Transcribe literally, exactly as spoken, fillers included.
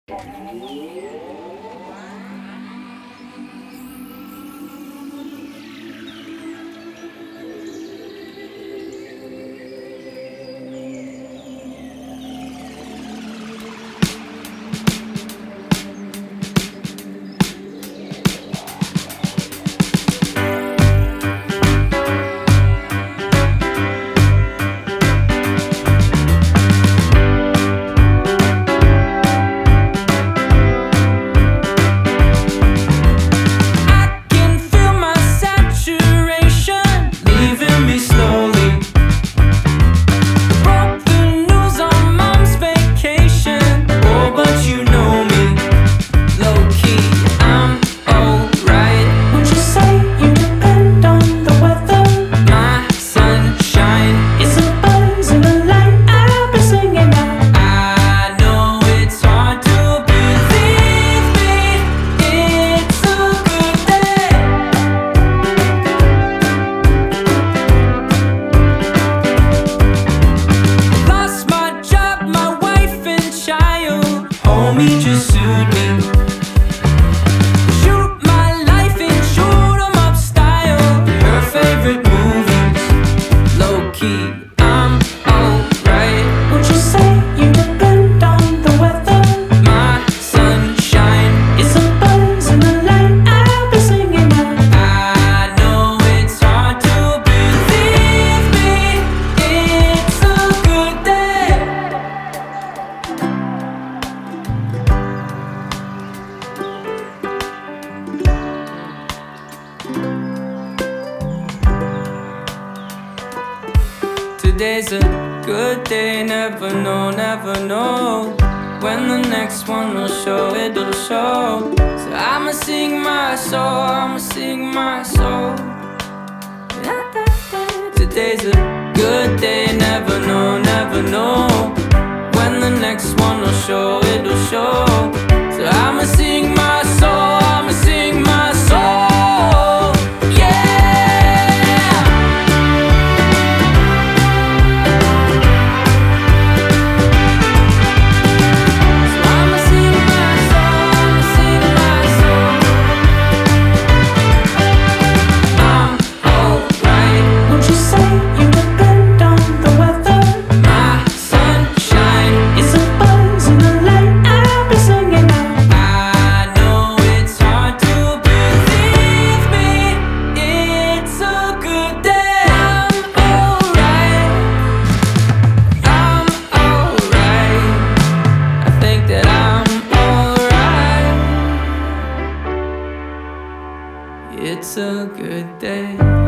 Homie just sued me. Shoot my life and shoot 'em up style. Her favorite movies, low key, I'm alright. Would you say you depend on the weather? My sunshine It's a buzz in the light I'll be singing out. I know it's hard to believe me. It's a good day. Today's a good day, never know, never know when the next one will show, it'll show. So I'ma sing my soul, I'ma sing my soul. Today's a good day, never know, never know when the next one will show, it'll show. So I'ma sing my soul, I'ma sing my soul. Yeah. So I'ma sing my soul, I'ma sing my soul. I'm alright. Would you say you depend on the weather? My sunshine It's a buzz in the light I'll be singing out. I know it's hard to believe me. It's a good day. I'm alright. I'm alright. I think that I'm alright. It's a good day.